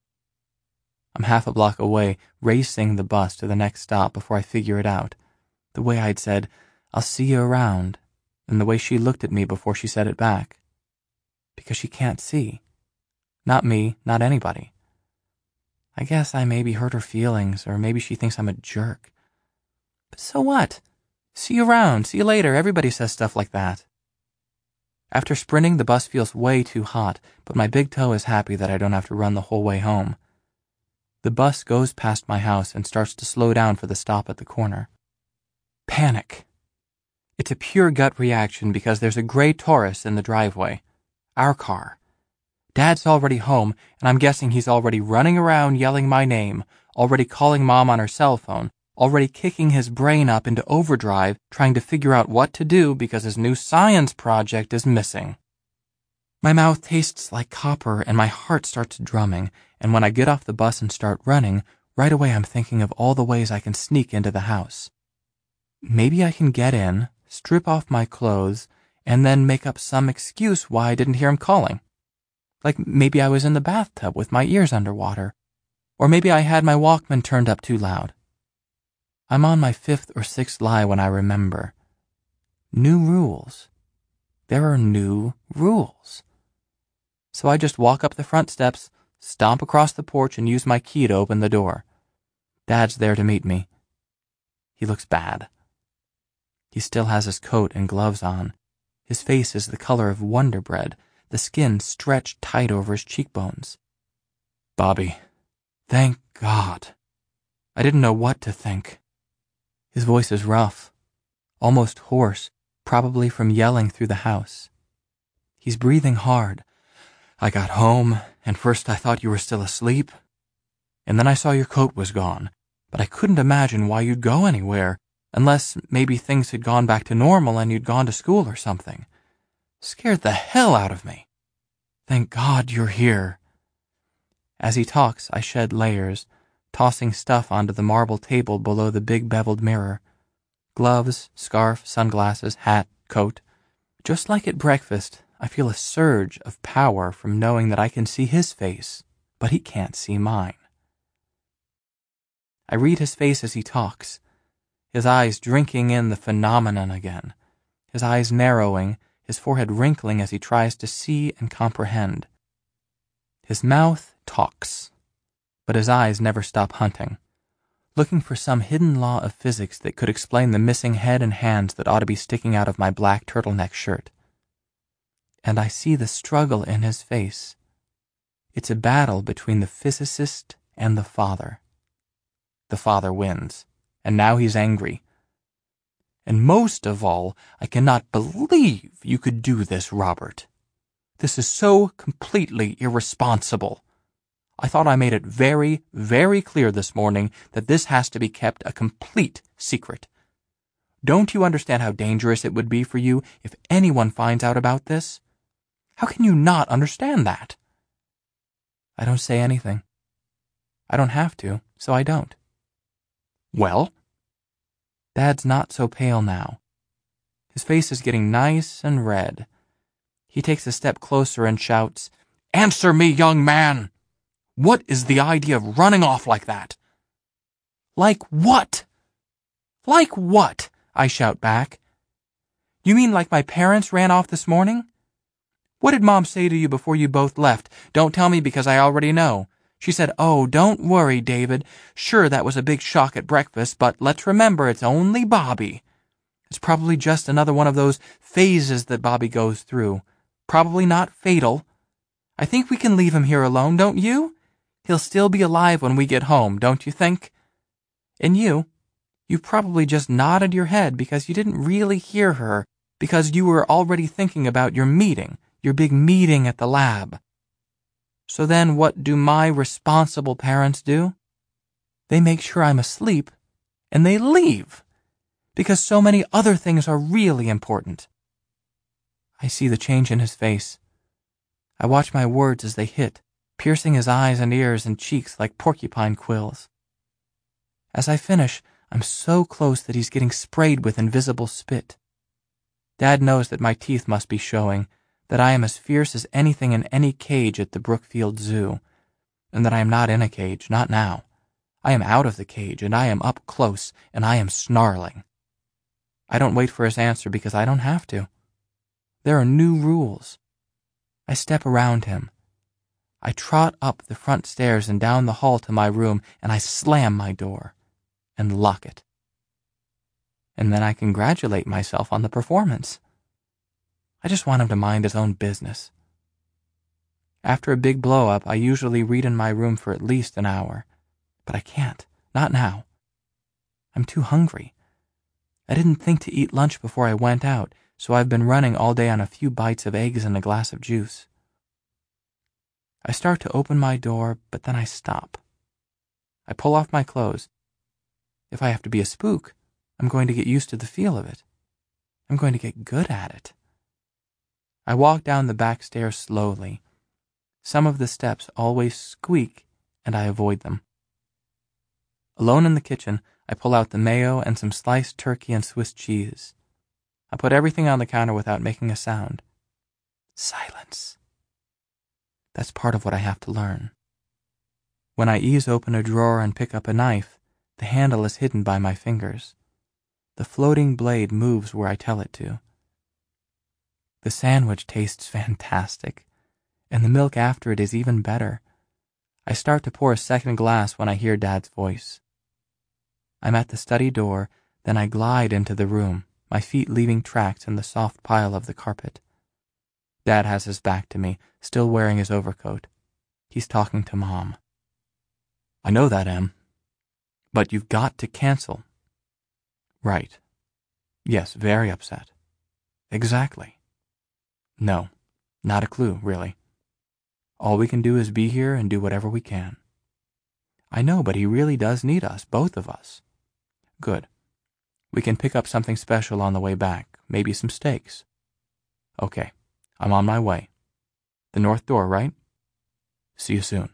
I'm half a block away, racing the bus to the next stop before I figure it out. The way I'd said, "I'll see you around," and the way she looked at me before she said it back. Because she can't see. Not me, not anybody. I guess I maybe hurt her feelings, or maybe she thinks I'm a jerk. But so what? See you around, see you later, everybody says stuff like that. After sprinting, the bus feels way too hot, but my big toe is happy that I don't have to run the whole way home. The bus goes past my house and starts to slow down for the stop at the corner. Panic. It's a pure gut reaction because there's a gray Taurus in the driveway. Our car. Dad's already home, and I'm guessing he's already running around yelling my name, already calling Mom on her cell phone, already kicking his brain up into overdrive, trying to figure out what to do because his new science project is missing. My mouth tastes like copper and my heart starts drumming, and when I get off the bus and start running, right away I'm thinking of all the ways I can sneak into the house. Maybe I can get in, strip off my clothes, and then make up some excuse why I didn't hear him calling. Like maybe I was in the bathtub with my ears underwater, or maybe I had my Walkman turned up too loud. I'm on my fifth or sixth lie when I remember. New rules. There are new rules. So I just walk up the front steps, stomp across the porch, and use my key to open the door. Dad's there to meet me. He looks bad. He still has his coat and gloves on. His face is the color of Wonder Bread, the skin stretched tight over his cheekbones. Bobby, thank God. I didn't know what to think. His voice is rough, almost hoarse, probably from yelling through the house. He's breathing hard. I got home, and first I thought you were still asleep. And then I saw your coat was gone, but I couldn't imagine why you'd go anywhere, unless maybe things had gone back to normal and you'd gone to school or something. Scared the hell out of me. Thank God you're here. As he talks, I shed layers, tossing stuff onto the marble table below the big beveled mirror. Gloves, scarf, sunglasses, hat, coat. Just like at breakfast, I feel a surge of power from knowing that I can see his face, but he can't see mine. I read his face as he talks, his eyes drinking in the phenomenon again, his eyes narrowing, his forehead wrinkling as he tries to see and comprehend. His mouth talks, but his eyes never stop hunting, looking for some hidden law of physics that could explain the missing head and hands that ought to be sticking out of my black turtleneck shirt. And I see the struggle in his face. It's a battle between the physicist and the father. The father wins, and now he's angry. And most of all, I cannot believe you could do this, Robert. This is so completely irresponsible. I thought I made it very, very clear this morning that this has to be kept a complete secret. Don't you understand how dangerous it would be for you if anyone finds out about this? How can you not understand that? I don't say anything. I don't have to, so I don't. Well? Dad's not so pale now. His face is getting nice and red. He takes a step closer and shouts, "Answer me, young man! What is the idea of running off like that?" Like what? Like what? I shout back. You mean like my parents ran off this morning? What did Mom say to you before you both left? Don't tell me because I already know. She said, "Oh, don't worry, David. Sure, that was a big shock at breakfast, but let's remember it's only Bobby. It's probably just another one of those phases that Bobby goes through. Probably not fatal. I think we can leave him here alone, don't you? He'll still be alive when we get home, don't you think?" And you, you probably just nodded your head because you didn't really hear her, because you were already thinking about your meeting, your big meeting at the lab. So then what do my responsible parents do? They make sure I'm asleep, and they leave, because so many other things are really important. I see the change in his face. I watch my words as they hit, piercing his eyes and ears and cheeks like porcupine quills. As I finish, I'm so close that he's getting sprayed with invisible spit. Dad knows that my teeth must be showing, that I am as fierce as anything in any cage at the Brookfield Zoo, and that I am not in a cage, not now. I am out of the cage, and I am up close, and I am snarling. I don't wait for his answer because I don't have to. There are new rules. I step around him. I trot up the front stairs and down the hall to my room, and I slam my door and lock it. And then I congratulate myself on the performance. I just want him to mind his own business. After a big blow-up, I usually read in my room for at least an hour. But I can't. Not now. I'm too hungry. I didn't think to eat lunch before I went out, so I've been running all day on a few bites of eggs and a glass of juice. I start to open my door, but then I stop. I pull off my clothes. If I have to be a spook, I'm going to get used to the feel of it. I'm going to get good at it. I walk down the back stairs slowly. Some of the steps always squeak, and I avoid them. Alone in the kitchen, I pull out the mayo and some sliced turkey and Swiss cheese. I put everything on the counter without making a sound. Silence. That's part of what I have to learn. When I ease open a drawer and pick up a knife, the handle is hidden by my fingers. The floating blade moves where I tell it to. The sandwich tastes fantastic, and the milk after it is even better. I start to pour a second glass when I hear Dad's voice. I'm at the study door, then I glide into the room, my feet leaving tracks in the soft pile of the carpet. Dad has his back to me, still wearing his overcoat. He's talking to Mom. I know that, Em. But you've got to cancel. Right. Yes, very upset. Exactly. No, not a clue, really. All we can do is be here and do whatever we can. I know, but he really does need us, both of us. Good. We can pick up something special on the way back, maybe some steaks. Okay, I'm on my way. The north door, right? See you soon.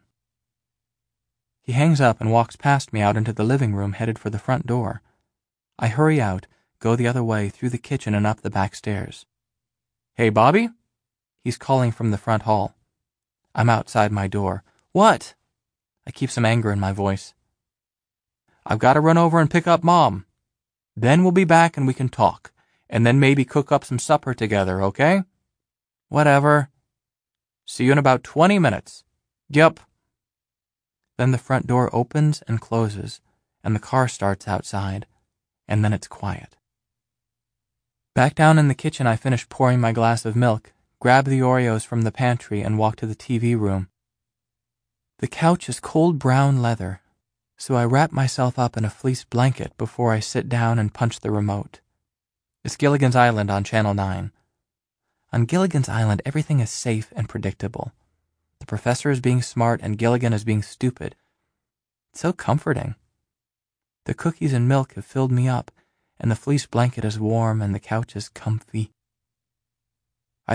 He hangs up and walks past me out into the living room, headed for the front door. I hurry out, go the other way, through the kitchen and up the back stairs. Hey, Bobby? He's calling from the front hall. I'm outside my door. What? I keep some anger in my voice. I've got to run over and pick up Mom. Then we'll be back and we can talk, and then maybe cook up some supper together, okay? Whatever. See you in about twenty minutes. Yup. Then the front door opens and closes, and the car starts outside, and then it's quiet. Back down in the kitchen, I finish pouring my glass of milk, grab the Oreos from the pantry, and walk to the T V room. The couch is cold brown leather, so I wrap myself up in a fleece blanket before I sit down and punch the remote. It's Gilligan's Island on Channel nine. On Gilligan's Island, everything is safe and predictable. The professor is being smart and Gilligan is being stupid. It's so comforting. The cookies and milk have filled me up, and the fleece blanket is warm and the couch is comfy.